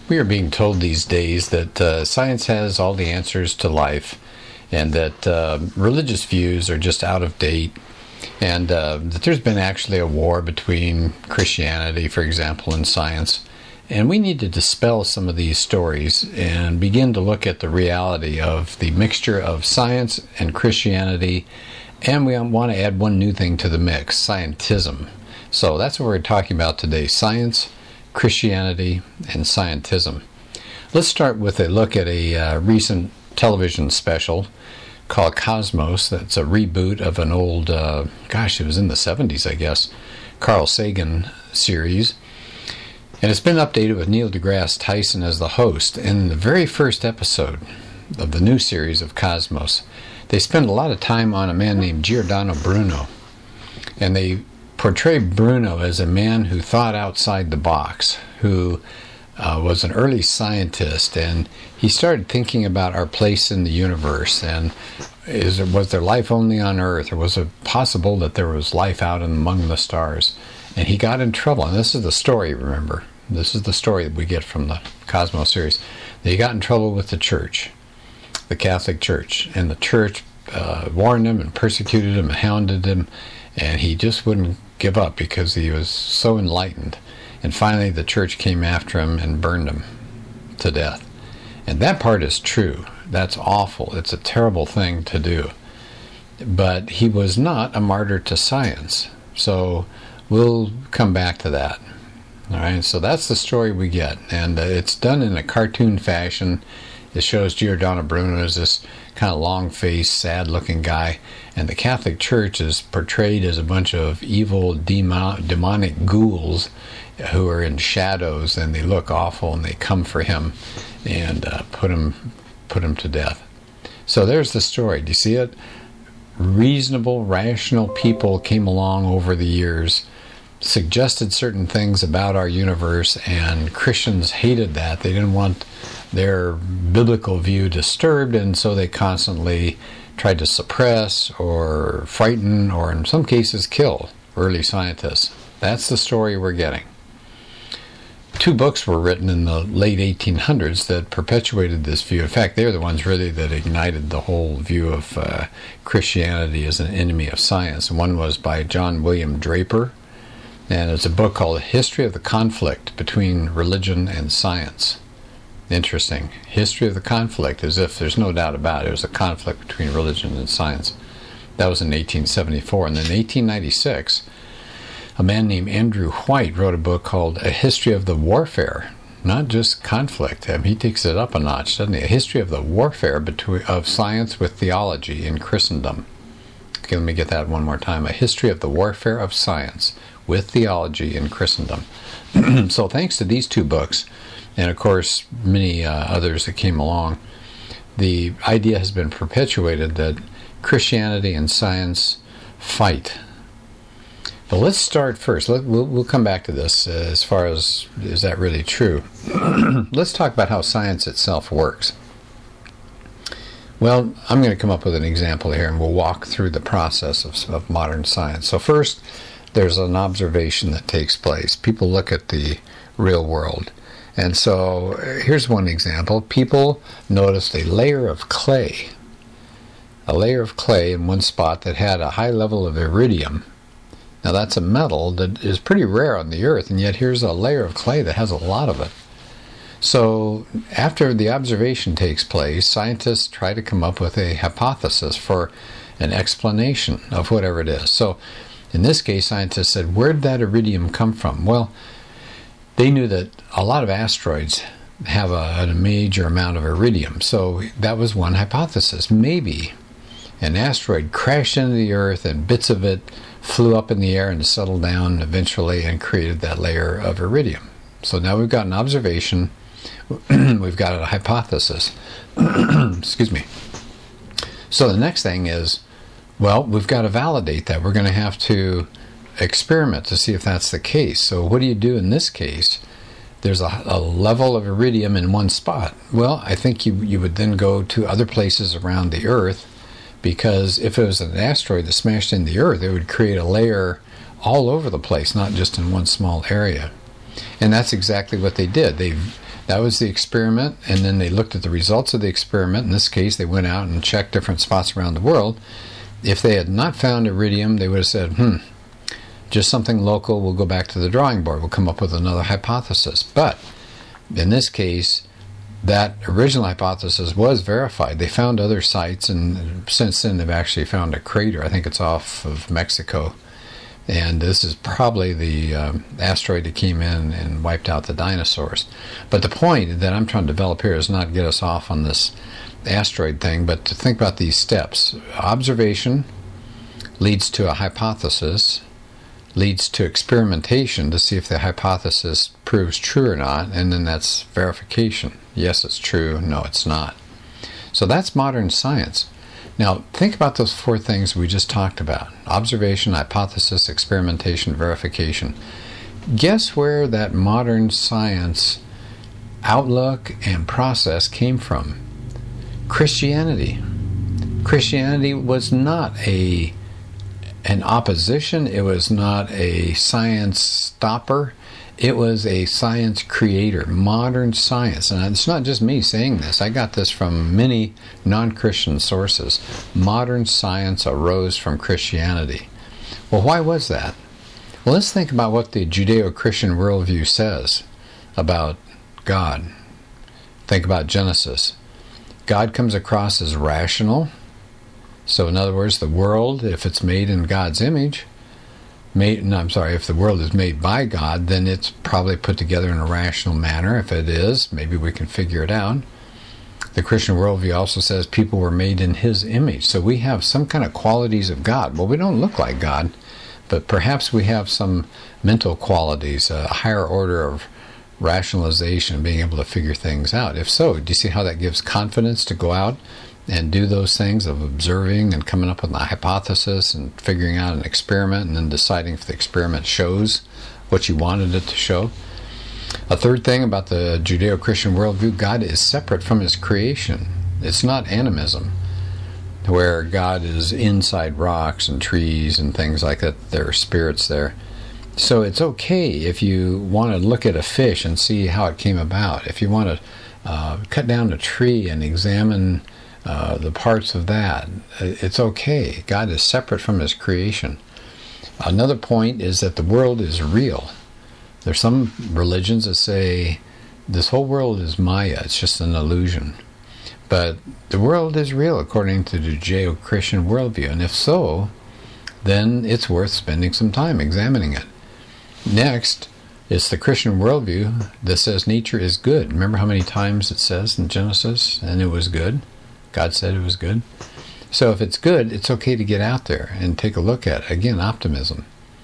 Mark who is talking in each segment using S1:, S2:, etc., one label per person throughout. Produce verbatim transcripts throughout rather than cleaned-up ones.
S1: We are being told these days that uh, science has all the answers to life, and that uh, religious views are just out of date, and uh, that there's been actually a war between Christianity, for example, and science. And we need to dispel some of these stories and begin to look at the reality of the mixture of science and Christianity. And we want to add one new thing to the mix, scientism. So that's what we're talking about today, science, Christianity, and scientism. Let's start with a look at a uh, recent television special called Cosmos. That's a reboot of an old, uh, gosh, it was in the seventies, I guess, Carl Sagan series. And it's been updated with Neil deGrasse Tyson as the host. In the very first episode of the new series of Cosmos, they spend a lot of time on a man named Giordano Bruno. And they portray Bruno as a man who thought outside the box, who uh, was an early scientist, and he started thinking about our place in the universe, and is there, was there life only on Earth, or was it possible that there was life out among the stars? And he got in trouble, and this is the story, remember. This is the story that we get from the Cosmos series. He got in trouble with the church, the Catholic Church, and the church uh, warned him and persecuted him and hounded him, and he just wouldn't give up because he was so enlightened. And finally the church came after him and burned him to death. And that part is true. That's awful. It's a terrible thing to do. But he was not a martyr to science. So we'll come back to that. All right, so that's the story we get. And uh, it's done in a cartoon fashion. It shows Giordano Bruno as this kind of long-faced, sad-looking guy, and the Catholic Church is portrayed as a bunch of evil, demo- demonic ghouls who are in shadows, and they look awful, and they come for him and uh, put him, put him to death. So there's the story. Do you see it? Reasonable, rational people came along over the years, suggested certain things about our universe, and Christians hated that. They didn't want their biblical view disturbed, and so they constantly tried to suppress or frighten or in some cases kill early scientists. That's the story we're getting. Two books were written in the late eighteen hundreds that perpetuated this view. In fact, they're the ones really that ignited the whole view of uh, Christianity as an enemy of science. One was by John William Draper, and it's a book called History of the Conflict Between Religion and Science. Interesting. History of the conflict, as if there's no doubt about it. It was a conflict between religion and science. That was in eighteen seventy-four. And then in eighteen ninety-six, a man named Andrew White wrote a book called A History of the Warfare. Not just conflict. I mean, he takes it up a notch, doesn't he? A history of the warfare between, of science with theology in Christendom. Okay, let me get that one more time. A history of the warfare of science with theology in Christendom. So thanks to these two books, and of course many uh, others that came along, the idea has been perpetuated that Christianity and science fight. But let's start first. Let, we'll, we'll come back to this uh, as far as, is that really true? Let's talk about how science itself works. Well, I'm going to come up with an example here, and we'll walk through the process of, of modern science. So first, there's an observation that takes place. People look at the real world. And so here's one example. People noticed a layer of clay, a layer of clay in one spot that had a high level of iridium. Now that's a metal that is pretty rare on the Earth, and yet here's a layer of clay that has a lot of it. So after the observation takes place, scientists try to come up with a hypothesis for an explanation of whatever it is. So in this case, scientists said, where did that iridium come from? Well, they knew that a lot of asteroids have a, a major amount of iridium. So that was one hypothesis. Maybe an asteroid crashed into the Earth and bits of it flew up in the air and settled down eventually and created that layer of iridium. So now we've got an observation. We've got a hypothesis. Excuse me. So the next thing is, well, we've got to validate that. We're going to have to experiment to see if that's the case. So what do you do in this case? There's a, a level of iridium in one spot. Well, I think you, you would then go to other places around the Earth, because if it was an asteroid that smashed into the Earth, it would create a layer all over the place, not just in one small area. And that's exactly what they did. They That was the experiment, and then they looked at the results of the experiment. In this case, they went out and checked different spots around the world. If they had not found iridium, they would have said, hmm, just something local, we'll go back to the drawing board, we'll come up with another hypothesis. But in this case, that original hypothesis was verified. They found other sites, and since then they've actually found a crater. I think it's off of Mexico. And this is probably the um, asteroid that came in and wiped out the dinosaurs. But the point that I'm trying to develop here is not get us off on this asteroid thing, but to think about these steps. Observation leads to a hypothesis, leads to experimentation to see if the hypothesis proves true or not, and then that's verification. Yes, it's true. No, it's not. So that's modern science. Now, think about those four things we just talked about. Observation, hypothesis, experimentation, verification. Guess where that modern science outlook and process came from? Christianity. Christianity was not a an opposition. It was not a science stopper. It was a science creator, modern science. And it's not just me saying this. I got this from many non-Christian sources. Modern science arose from Christianity. Well, why was that? Well, let's think about what the Judeo-Christian worldview says about God. Think about Genesis. God comes across as rational. So in other words, the world, if it's made in God's image, Made, no, I'm sorry, if the world is made by God, then it's probably put together in a rational manner. If it is, maybe we can figure it out. The Christian worldview also says people were made in His image. So we have some kind of qualities of God. Well, we don't look like God, but perhaps we have some mental qualities, a higher order of rationalization, being able to figure things out. If so, do you see how that gives confidence to go out and do those things of observing and coming up with a hypothesis and figuring out an experiment and then deciding if the experiment shows what you wanted it to show? A third thing about the Judeo-Christian worldview, God is separate from His creation. It's not animism, where God is inside rocks and trees and things like that. There are spirits there. So it's okay if you want to look at a fish and see how it came about. If you want to uh, cut down a tree and examine Uh, the parts of that, it's okay. God is separate from His creation. Another point is that the world is real. There's some religions that say this whole world is Maya, it's just an illusion. But the world is real according to the Judeo-Christian worldview, and if so, then it's worth spending some time examining it. Next, it's the Christian worldview that says nature is good. Remember how many times it says in Genesis, and it was good? God said it was good. So if it's good, it's okay to get out there and take a look at it. Again, optimism.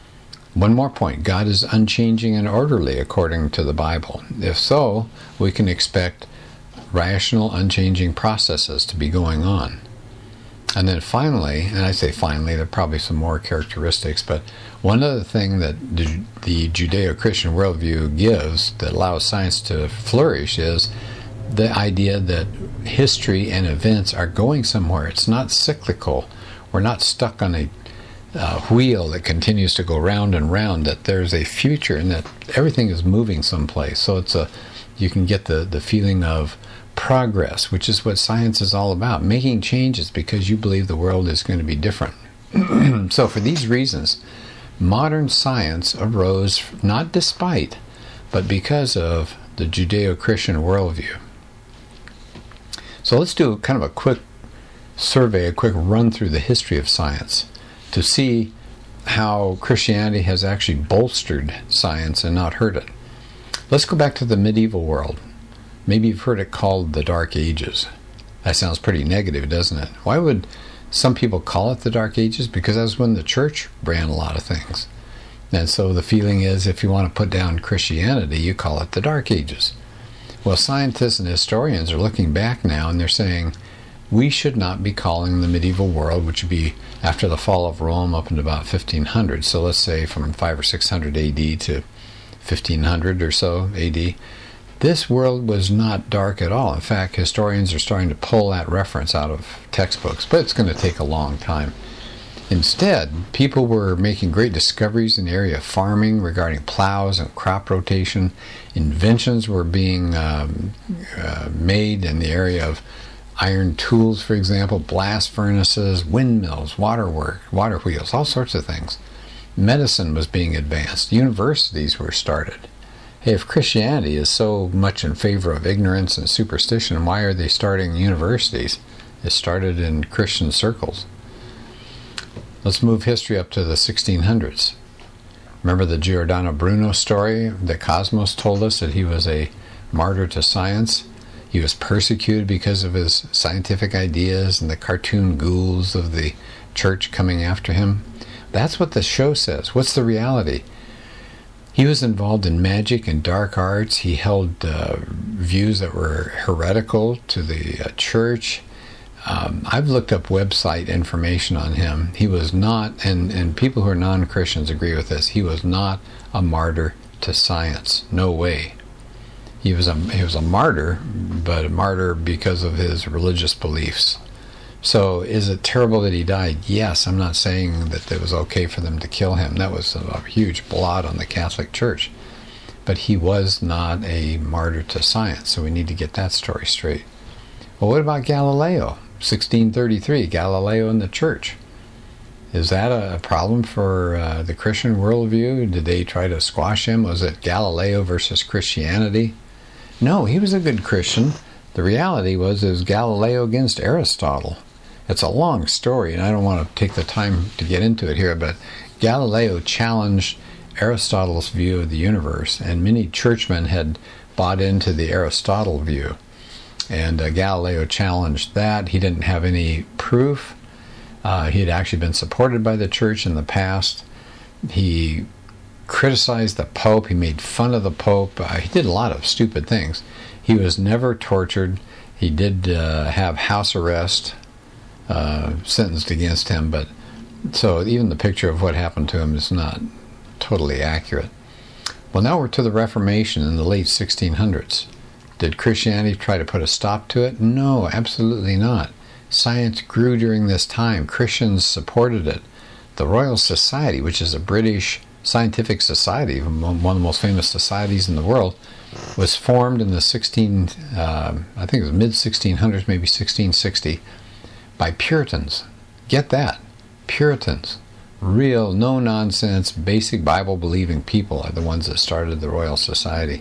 S1: One more point. God is unchanging and orderly according to the Bible. If so, we can expect rational, unchanging processes to be going on. And then finally, and I say finally, there are probably some more characteristics, but one other thing that the Judeo-Christian worldview gives that allows science to flourish is the idea that history and events are going somewhere. It's not cyclical. We're not stuck on a uh, wheel that continues to go round and round, that there's a future and that everything is moving someplace. So it's a, you can get the, the feeling of progress, which is what science is all about, making changes because you believe the world is going to be different. So for these reasons, modern science arose not despite, but because of the Judeo-Christian worldview. So let's do kind of a quick survey, a quick run through the history of science to see how Christianity has actually bolstered science and not hurt it. Let's go back to the medieval world. Maybe you've heard it called the Dark Ages. That sounds pretty negative, doesn't it? Why would some people call it the Dark Ages? Because that's when the church ran a lot of things. And so the feeling is if you want to put down Christianity, you call it the Dark Ages. Well, scientists and historians are looking back now and they're saying we should not be calling the medieval world, which would be after the fall of Rome up into about fifteen hundred. So let's say from five or six hundred A D to fifteen hundred or so A D. This world was not dark at all. In fact, historians are starting to pull that reference out of textbooks, but it's going to take a long time. Instead, people were making great discoveries in the area of farming regarding plows and crop rotation. Inventions were being um, uh, made in the area of iron tools, for example, blast furnaces, windmills, waterwork, water wheels, all sorts of things. Medicine was being advanced. Universities were started. Hey, if Christianity is so much in favor of ignorance and superstition, why are they starting universities? It started in Christian circles. Let's move history up to the sixteen hundreds. Remember the Giordano Bruno story that Cosmos told us, that he was a martyr to science? He was persecuted because of his scientific ideas and the cartoon ghouls of the church coming after him. That's what the show says. What's the reality? He was involved in magic and dark arts. He held uh, views that were heretical to the uh, church. Um, I've looked up website information on him. He was not, and, and people who are non-Christians agree with this, he was not a martyr to science. No way. He was a, he was a martyr, but a martyr because of his religious beliefs. So is it terrible that he died? Yes, I'm not saying that it was okay for them to kill him. That was a huge blot on the Catholic Church. But he was not a martyr to science, so we need to get that story straight. Well, what about Galileo? sixteen thirty-three, Galileo and the Church. Is that a problem for uh, the Christian worldview? Did they try to squash him? Was it Galileo versus Christianity? No, he was a good Christian. The reality was it was Galileo against Aristotle. It's a long story, and I don't want to take the time to get into it here, but Galileo challenged Aristotle's view of the universe, and many churchmen had bought into the Aristotle view. And uh, Galileo challenged that. He didn't have any proof. Uh, he had actually been supported by the church in the past. He criticized the Pope. He made fun of the Pope. Uh, he did a lot of stupid things. He was never tortured. He did uh, have house arrest uh, sentenced against him, but so even the picture of what happened to him is not totally accurate. Well, now we're to the Reformation in the late sixteen hundreds. Did Christianity try to put a stop to it? No, absolutely not. Science grew during this time. Christians supported it. The Royal Society, which is a British scientific society, one of the most famous societies in the world, was formed in the sixteen, uh, I think it was mid sixteen hundreds, maybe sixteen sixty, by Puritans. Get that, Puritans. Real, no-nonsense, basic Bible-believing people are the ones that started the Royal Society.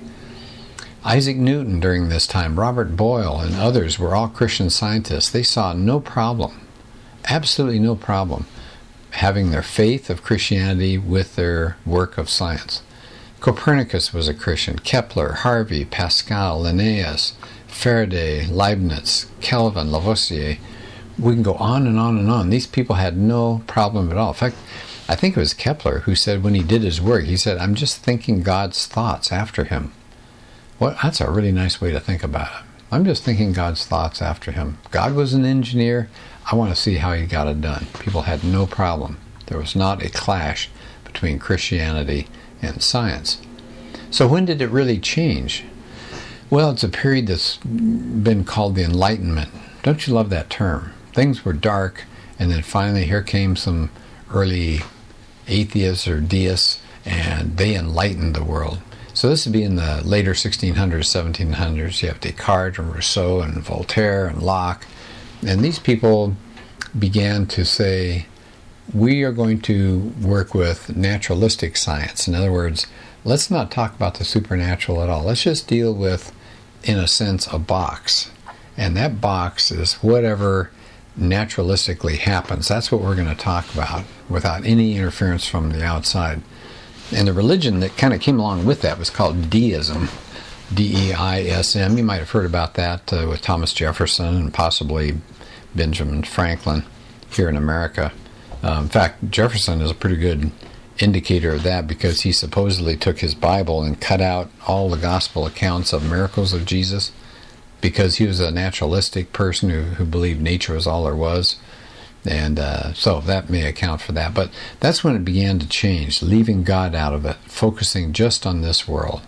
S1: Isaac Newton during this time, Robert Boyle, and others were all Christian scientists. They saw no problem, absolutely no problem, having their faith of Christianity with their work of science. Copernicus was a Christian. Kepler, Harvey, Pascal, Linnaeus, Faraday, Leibniz, Kelvin, Lavoisier. We can go on and on and on. These people had no problem at all. In fact, I think it was Kepler who said when he did his work, he said, I'm just thinking God's thoughts after him. Well, that's a really nice way to think about it. I'm just thinking God's thoughts after him. God was an engineer. I want to see how he got it done. People had no problem. There was not a clash between Christianity and science. So when did it really change? Well, it's a period that's been called the Enlightenment. Don't you love that term? Things were dark, and then finally here came some early atheists or deists, and they enlightened the world. So this would be in the later sixteen hundreds, seventeen hundreds. You have Descartes and Rousseau and Voltaire and Locke. And these people began to say, we are going to work with naturalistic science. In other words, let's not talk about the supernatural at all. Let's just deal with, in a sense, a box. And that box is whatever naturalistically happens. That's what we're going to talk about without any interference from the outside. And the religion that kind of came along with that was called deism, D E I S M. You might have heard about that uh, with Thomas Jefferson and possibly Benjamin Franklin here in America. Uh, in fact, Jefferson is a pretty good indicator of that because he supposedly took his Bible and cut out all the gospel accounts of miracles of Jesus because he was a naturalistic person who, who believed nature was all there was. And uh, so that may account for that. But that's when it began to change, leaving God out of it, focusing just on this world.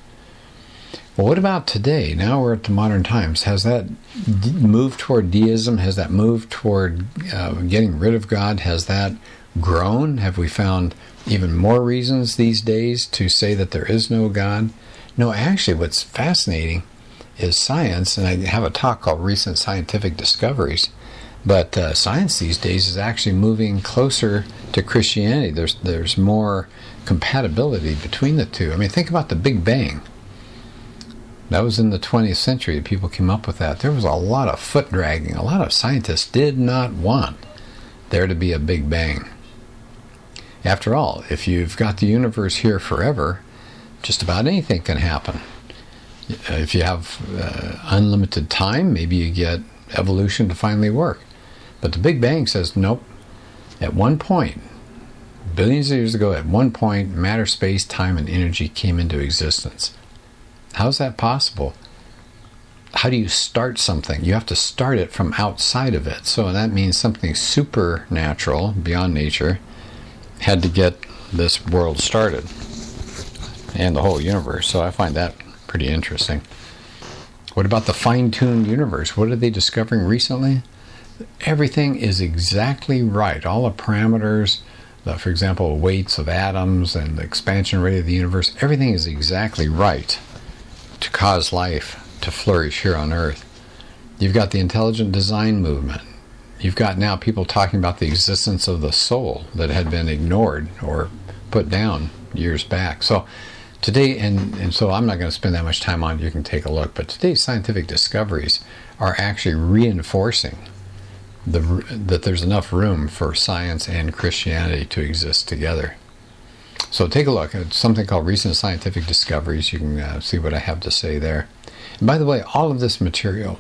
S1: Well, what about today? Now we're at the modern times. Has that moved toward deism? Has that moved toward uh, getting rid of God? Has that grown? Have we found even more reasons these days to say that there is no God? No, actually what's fascinating is science, and I have a talk called Recent Scientific Discoveries, but uh, science these days is actually moving closer to Christianity. There's, there's more compatibility between the two. I mean, think about the Big Bang. That was in the twentieth century. People came up with that. There was a lot of foot dragging. A lot of scientists did not want there to be a Big Bang. After all, if you've got the universe here forever, just about anything can happen. If you have uh, unlimited time, maybe you get evolution to finally work. But the Big Bang says, nope. At one point, billions of years ago, at one point, matter, space, time, and energy came into existence. How is that possible? How do you start something? You have to start it from outside of it. So that means something supernatural, beyond nature, had to get this world started and the whole universe. So I find that pretty interesting. What about the fine-tuned universe? What are they discovering recently? Everything is exactly right. All the parameters, the, for example, weights of atoms and the expansion rate of the universe, everything is exactly right to cause life to flourish here on Earth. You've got the intelligent design movement. You've got now people talking about the existence of the soul that had been ignored or put down years back. So today, and, and so I'm not going to spend that much time on it, you can take a look, but today's scientific discoveries are actually reinforcing the, that there's enough room for science and Christianity to exist together. So take a look at something called Recent Scientific Discoveries. You can uh, see what I have to say there. And by the way, all of this material,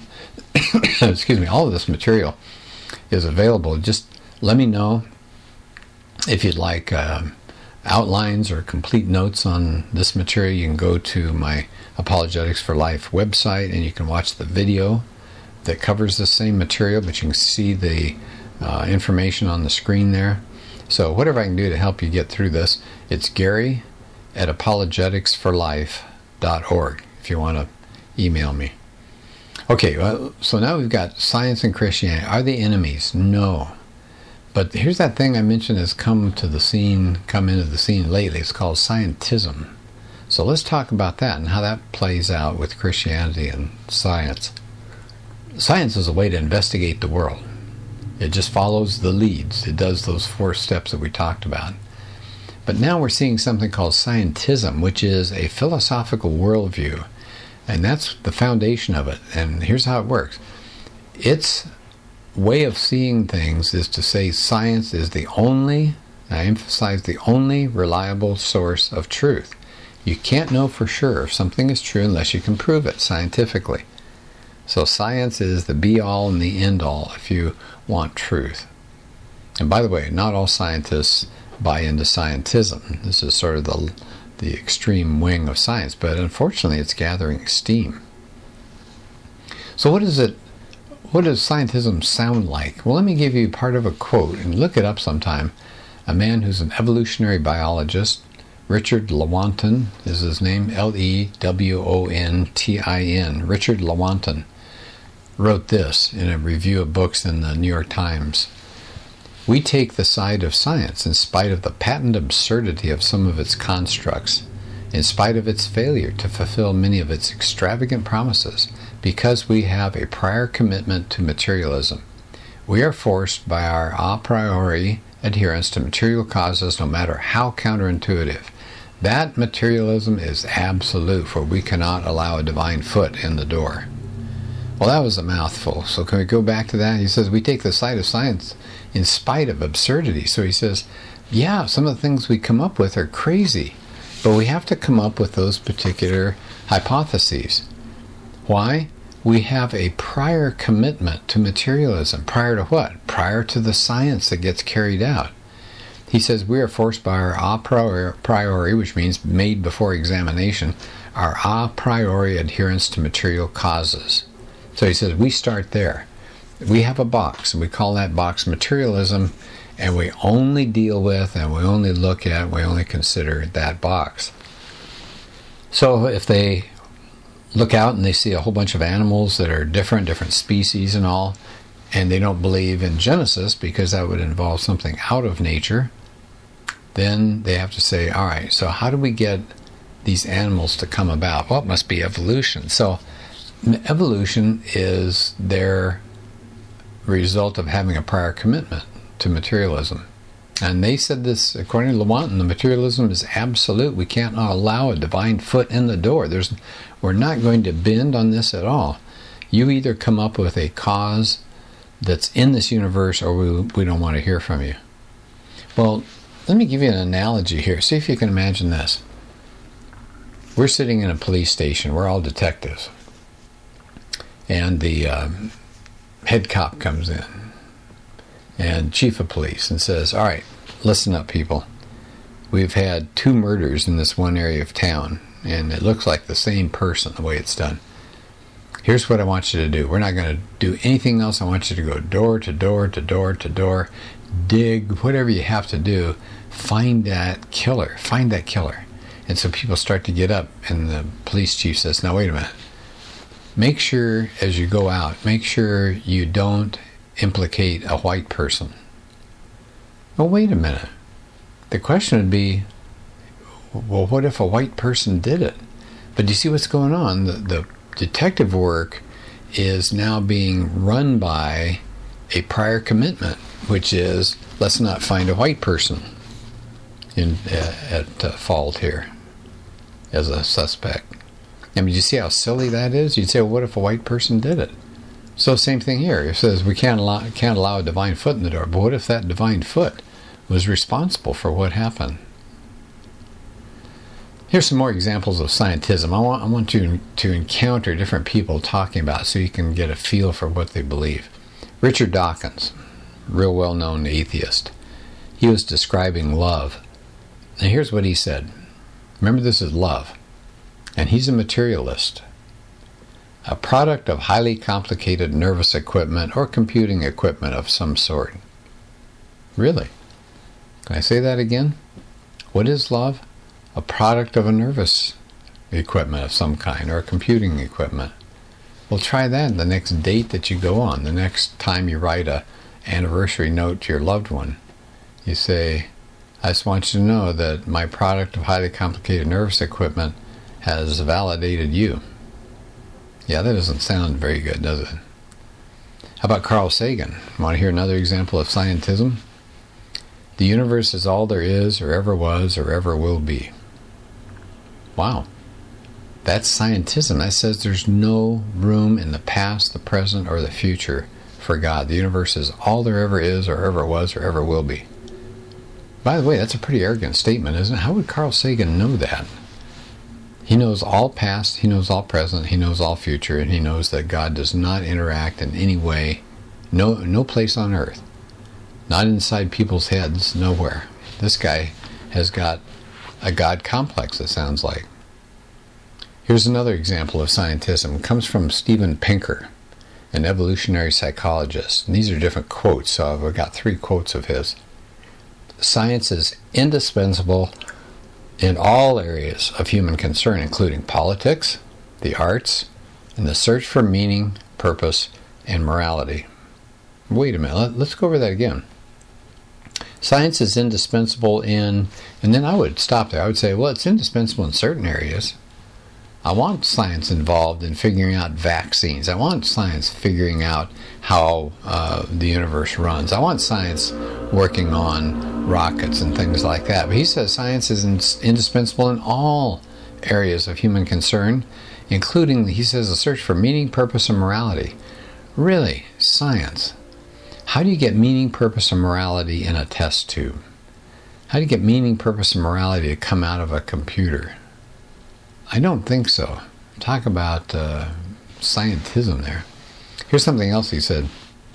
S1: excuse me, all of this material is available. Just let me know if you'd like uh, outlines or complete notes on this material. You can go to my Apologetics for Life website and you can watch the video that covers the same material, but you can see the uh, information on the screen there. So whatever I can do to help you get through this, it's Gary at apologetics for life dot org if you want to email me. Okay, well, so now we've got science and Christianity. Are they enemies? No. But here's that thing I mentioned has come to the scene, come into the scene lately. It's called scientism. So let's talk about that and how that plays out with Christianity and science. Science is a way to investigate the world. It just follows the leads. It does those four steps that we talked about. But now we're seeing something called scientism, which is a philosophical worldview. And that's the foundation of it. And here's how it works. Its way of seeing things is to say science is the only, I emphasize, the only reliable source of truth. You can't know for sure if something is true unless you can prove it scientifically. So science is the be-all and the end-all if you want truth. And by the way, not all scientists buy into scientism. This is sort of the, the extreme wing of science, but unfortunately it's gathering steam. So what is it, what does scientism sound like? Well, let me give you part of a quote, and look it up sometime. A man who's an evolutionary biologist, Richard Lewontin is his name, L E W O N T I N, Richard Lewontin, wrote this in a review of books in the New York Times. We take the side of science in spite of the patent absurdity of some of its constructs, in spite of its failure to fulfill many of its extravagant promises, because we have a prior commitment to materialism. We are forced by our a priori adherence to material causes, no matter how counterintuitive. That materialism is absolute, for we cannot allow a divine foot in the door. Well, that was a mouthful. So can we go back to that? He says, we take the side of science in spite of absurdity. So he says, yeah, some of the things we come up with are crazy, but we have to come up with those particular hypotheses. Why? We have a prior commitment to materialism. Prior to what? Prior to the science that gets carried out. He says we are forced by our a priori, which means made before examination, our a priori adherence to material causes. So he says we start there. We have a box, and we call that box materialism, and we only deal with, and we only look at, we only consider that box. So if they look out and they see a whole bunch of animals that are different, different species and all, and they don't believe in Genesis because that would involve something out of nature, then they have to say, all right, so how do we get these animals to come about? Well, it must be evolution. So evolution is their result of having a prior commitment to materialism. And they said this, according to Lewontin, the materialism is absolute. We can't allow a divine foot in the door. There's, we're not going to bend on this at all. You either come up with a cause that's in this universe, or we, we don't want to hear from you. Well, let me give you an analogy here. See if you can imagine this. We're sitting in a police station. We're all detectives. And the uh, head cop comes in, and chief of police, and says, all right, listen up, people. We've had two murders in this one area of town, and it looks like the same person, the way it's done. Here's what I want you to do. We're not going to do anything else. I want you to go door to door to door to door, dig, whatever you have to do. Find that killer. Find that killer. And so people start to get up, and the police chief says, now wait a minute. Make sure, as you go out, make sure you don't implicate a white person. Well, wait a minute. The question would be, well, what if a white person did it? But do you see what's going on? The, the detective work is now being run by a prior commitment, which is, let's not find a white person in uh, at uh, fault here as a suspect. I mean, do you see how silly that is? You'd say, well, what if a white person did it? So same thing here. It says we can't allow, can't allow a divine foot in the door. But what if that divine foot was responsible for what happened? Here's some more examples of scientism. I want, I want you to encounter different people talking about it so you can get a feel for what they believe. Richard Dawkins, real well-known atheist. He was describing love. And here's what he said. Remember, this is love. And he's a materialist. A product of highly complicated nervous equipment or computing equipment of some sort. Really? Can I say that again? What is love? A product of a nervous equipment of some kind, or a computing equipment. Well, try that the next date that you go on, the next time you write a anniversary note to your loved one. You say, I just want you to know that my product of highly complicated nervous equipment has validated you. Yeah, that doesn't sound very good, does it? How about Carl Sagan? Want to hear another example of scientism? The universe is all there is, or ever was, or ever will be. Wow. That's scientism. That says there's no room in the past, the present, or the future for God. The universe is all there ever is, or ever was, or ever will be. By the way, that's a pretty arrogant statement, isn't it? How would Carl Sagan know that? He knows all past, he knows all present, he knows all future, and he knows that God does not interact in any way, no, no place on earth, not inside people's heads, nowhere. This guy has got a God complex, it sounds like. Here's another example of scientism. It comes from Steven Pinker, an evolutionary psychologist. And these are different quotes, so I've got three quotes of his. Science is indispensable in all areas of human concern, including politics, the arts, and the search for meaning, purpose, and morality. Wait a minute, let's go over that again. Science is indispensable in, and then I would stop there. I would say, well, it's indispensable in certain areas. I want science involved in figuring out vaccines. I want science figuring out how uh, the universe runs. I want science working on rockets and things like that. But he says science is in- indispensable in all areas of human concern, including, he says, the search for meaning, purpose, and morality. Really? Science? How do you get meaning, purpose, and morality in a test tube? How do you get meaning, purpose, and morality to come out of a computer? I don't think so. Talk about uh, scientism there. Here's something else he said.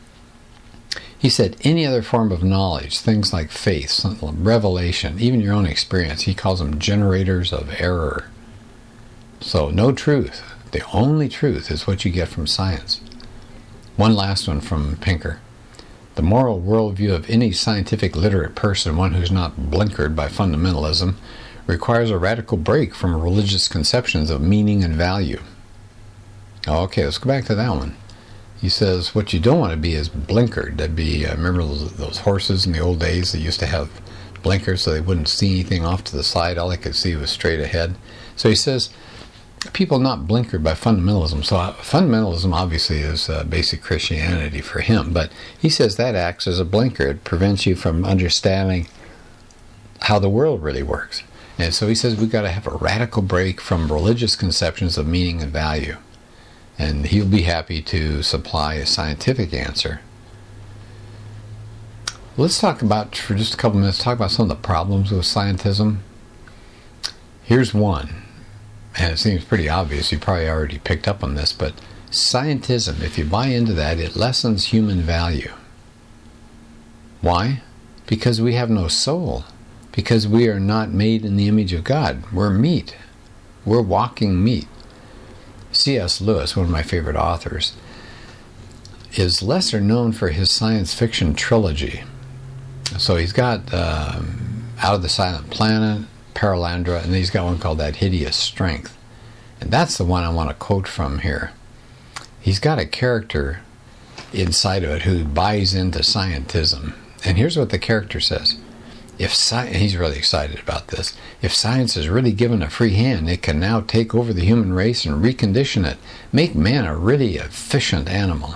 S1: He said any other form of knowledge, things like faith, revelation, even your own experience, he calls them generators of error. So no truth. The only truth is what you get from science. One last one from Pinker. The moral worldview of any scientific literate person, one who's not blinkered by fundamentalism, requires a radical break from religious conceptions of meaning and value. Okay, let's go back to that one. He says, what you don't want to be is blinkered. That'd be, uh, remember those, those horses in the old days that used to have blinkers so they wouldn't see anything off to the side. All they could see was straight ahead. So he says, people not blinkered by fundamentalism. So uh, fundamentalism obviously is uh, basic Christianity for him, but he says that acts as a blinker. It prevents you from understanding how the world really works. And so he says we've got to have a radical break from religious conceptions of meaning and value. And he'll be happy to supply a scientific answer. Let's talk about, for just a couple minutes, talk about some of the problems with scientism. Here's one, and it seems pretty obvious. You probably already picked up on this, but scientism, if you buy into that, it lessens human value. Why? Because we have no soul. Because we are not made in the image of God. We're meat. We're walking meat. C S Lewis, one of my favorite authors, is lesser known for his science fiction trilogy. So he's got um, Out of the Silent Planet, Paralandra, and he's got one called That Hideous Strength. And that's the one I want to quote from here. He's got a character inside of it who buys into scientism. And here's what the character says. If sci- he's really excited about this. If science is really given a free hand, it can now take over the human race and recondition it. Make man a really efficient animal.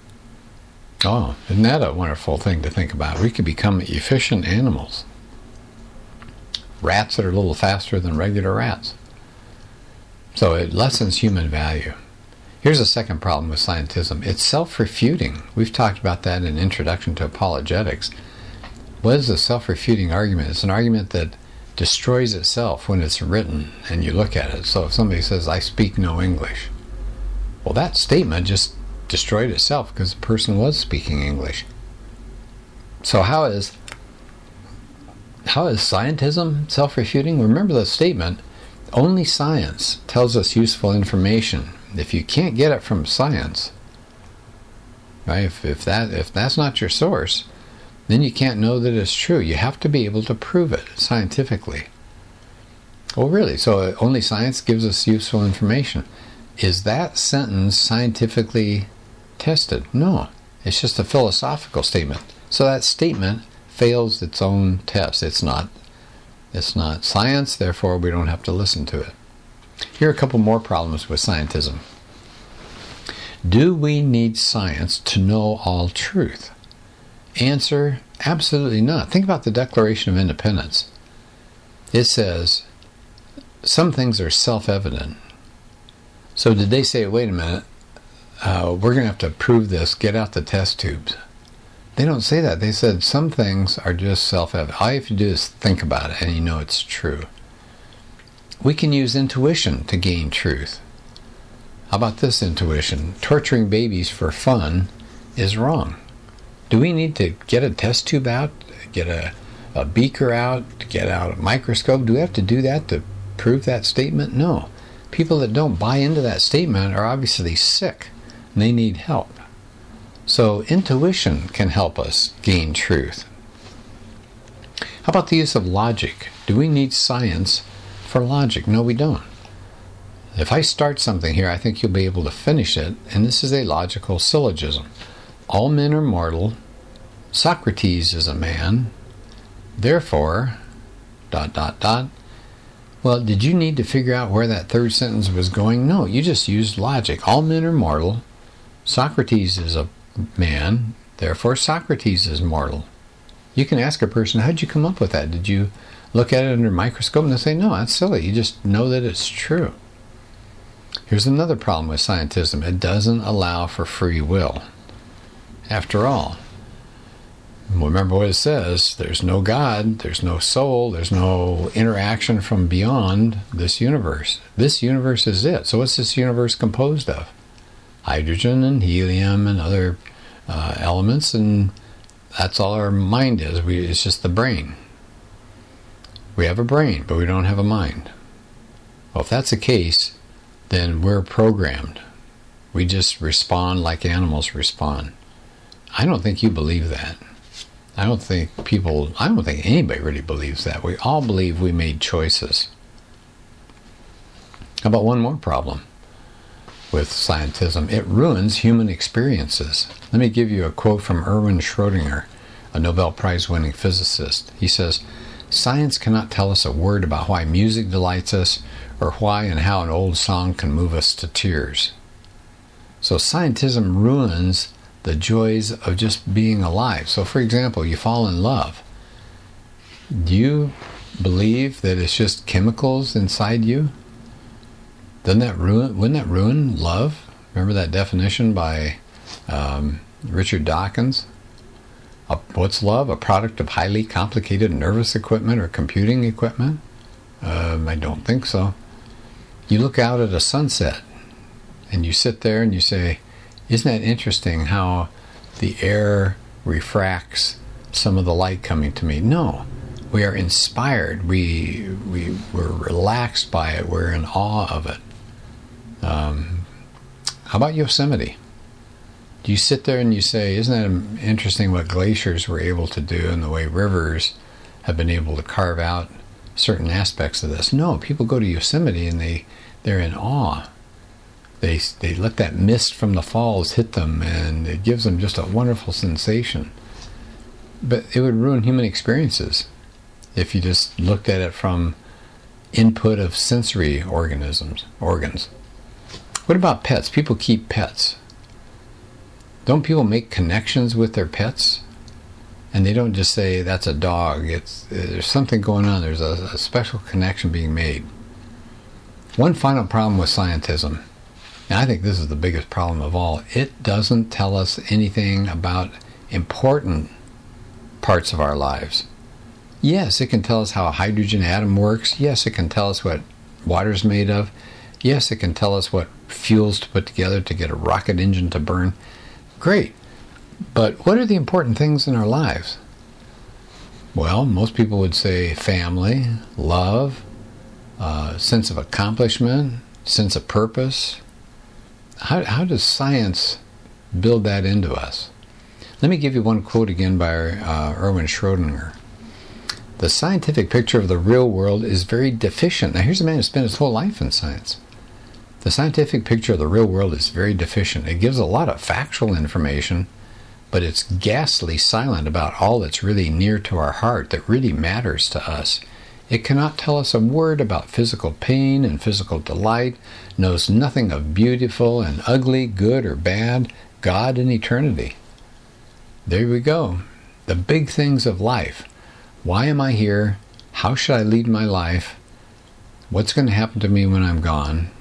S1: Oh, isn't that a wonderful thing to think about? We could become efficient animals. Rats that are a little faster than regular rats. So it lessens human value. Here's a second problem with scientism. It's self-refuting. We've talked about that in Introduction to Apologetics. What is a self-refuting argument? It's an argument that destroys itself when it's written and you look at it. So if somebody says, I speak no English, well, that statement just destroyed itself because the person was speaking English. So how is how is scientism self-refuting? Remember the statement, only science tells us useful information. If you can't get it from science, right? If, if that if that's not your source, then you can't know that it's true. You have to be able to prove it scientifically. Oh, really? So only science gives us useful information. Is that sentence scientifically tested? No. It's just a philosophical statement. So that statement fails its own test. It's not, it's not science, therefore we don't have to listen to it. Here are a couple more problems with scientism. Do we need science to know all truth? Answer, absolutely not. Think about the Declaration of Independence. It says, some things are self-evident. So did they say, wait a minute, uh, we're going to have to prove this, get out the test tubes? They don't say that. They said some things are just self-evident. All you have to do is think about it and you know it's true. We can use intuition to gain truth. How about this intuition? Torturing babies for fun is wrong. Do we need to get a test tube out, get a, a beaker out, get out a microscope? Do we have to do that to prove that statement? No. People that don't buy into that statement are obviously sick and they need help. So intuition can help us gain truth. How about the use of logic? Do we need science for logic? No, we don't. If I start something here, I think you'll be able to finish it, and this is a logical syllogism. All men are mortal. Socrates is a man. Therefore, dot, dot, dot. Well, did you need to figure out where that third sentence was going? No, you just used logic. All men are mortal. Socrates is a man. Therefore, Socrates is mortal. You can ask a person, how'd you come up with that? Did you look at it under a microscope? And they say, no, that's silly. You just know that it's true. Here's another problem with scientism. It doesn't allow for free will. After all, remember what it says, there's no God, there's no soul, there's no interaction from beyond this universe. This universe is it. So what's this universe composed of? Hydrogen and helium and other uh, elements, and that's all our mind is. We, it's just the brain. We have a brain, but we don't have a mind. Well, if that's the case, then we're programmed. We just respond like animals respond. I don't think you believe that. I don't think people, I don't think anybody really believes that. We all believe we made choices. How about one more problem? with scientism. It ruins human experiences. Let me give you a quote from Erwin Schrödinger, a Nobel Prize-winning physicist. He says, "Science cannot tell us a word about why music delights us or why and how an old song can move us to tears." So scientism ruins the joys of just being alive. So for example, you fall in love. Do you believe that it's just chemicals inside you? Doesn't that ruin, wouldn't that ruin love? Remember that definition by um, Richard Dawkins? A, what's love? A product of highly complicated nervous equipment or computing equipment? Um, I don't think so. You look out at a sunset and you sit there and you say, isn't that interesting how the air refracts some of the light coming to me? No. We are inspired. We, we, we're relaxed by it. We're in awe of it. Um, how about Yosemite? Do you sit there and you say, isn't that interesting what glaciers were able to do and the way rivers have been able to carve out certain aspects of this? No, people go to Yosemite and they, they're in awe. They, they let that mist from the falls hit them and it gives them just a wonderful sensation. But it would ruin human experiences if you just looked at it from input of sensory organisms, organs. What about pets? People keep pets. Don't people make connections with their pets? And they don't just say, that's a dog. It's, there's something going on. There's a, a special connection being made. One final problem with scientism, and I think this is the biggest problem of all, it doesn't tell us anything about important parts of our lives. Yes, it can tell us how a hydrogen atom works. Yes, it can tell us what water's made of. Yes, it can tell us what fuels to put together to get a rocket engine to burn. Great. But what are the important things in our lives? Well, most people would say family, love, uh, sense of accomplishment, sense of purpose. How, how does science build that into us? Let me give you one quote again by uh, Erwin Schrödinger. The scientific picture of the real world is very deficient. Now here's a man who spent his whole life in science. The scientific picture of the real world is very deficient. It gives a lot of factual information, but it's ghastly silent about all that's really near to our heart, that really matters to us. It cannot tell us a word about physical pain and physical delight, knows nothing of beautiful and ugly, good or bad, God and eternity. There we go. The big things of life. Why am I here? How should I lead my life? What's going to happen to me when I'm gone?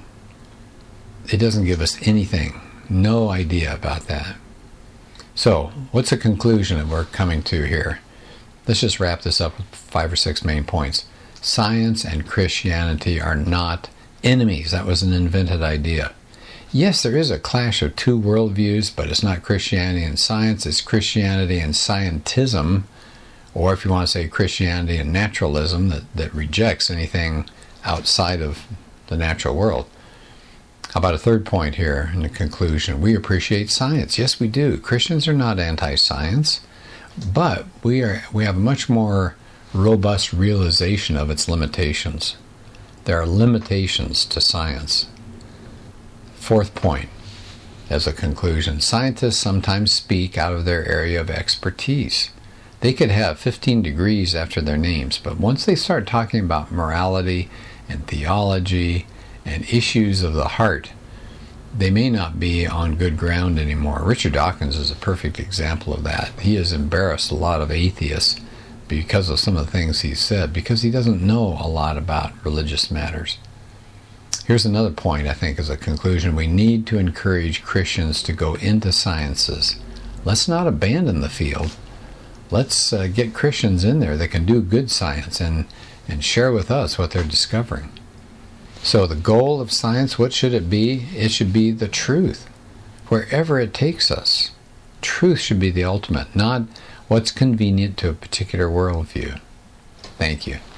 S1: It doesn't give us anything. No idea about that. So, what's the conclusion that we're coming to here? Let's just wrap this up with five or six main points. Science and Christianity are not enemies. That was an invented idea. Yes, there is a clash of two worldviews, but it's not Christianity and science. It's Christianity and scientism, or if you want to say Christianity and naturalism, that, that rejects anything outside of the natural world. How about a third point here in the conclusion? We appreciate science. Yes, we do. Christians are not anti-science, but we are. We have a much more robust realization of its limitations. There are limitations to science. Fourth point, as a conclusion, scientists sometimes speak out of their area of expertise. They could have fifteen degrees after their names, but once they start talking about morality and theology and issues of the heart, they may not be on good ground anymore. Richard Dawkins is a perfect example of that. He has embarrassed a lot of atheists because of some of the things he's said, because he doesn't know a lot about religious matters. Here's another point, I think, as a conclusion. We need to encourage Christians to go into sciences. Let's not abandon the field. Let's uh, get Christians in there that can do good science and, and share with us what they're discovering. So the goal of science, what should it be? It should be the truth, wherever it takes us. Truth should be the ultimate, not what's convenient to a particular worldview. Thank you.